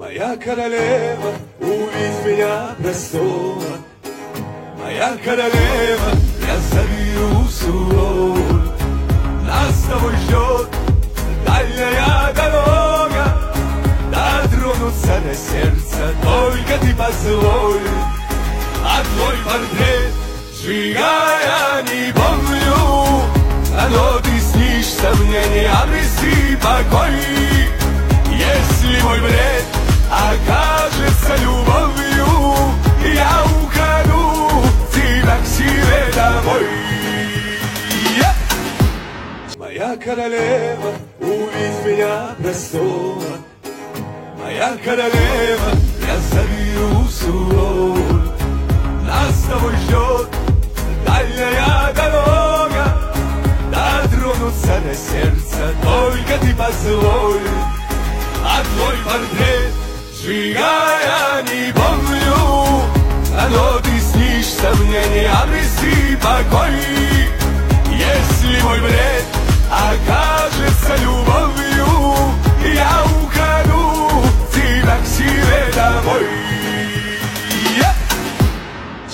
Моя королева, увидь меня простого. Моя королева, я заберу суровую. Нас с тобой ждет дальняя дорога. Дотронуться до сердца только ты позволь. А твой портрет, сжигая, не помню. Но ты снишься мне, не обреси покой. Если мой бред окажется любовью, я ухожу тебя к себе домой. Моя королева, увидь меня простого. Моя королева, я заберу суровую. Нас с тобой ждет дальняя дорога. Дотронуться до сердца только ты позволь. А твой портрет, сжигая, не помню. Но ты снишься мне, не обреси покой. Если мой бред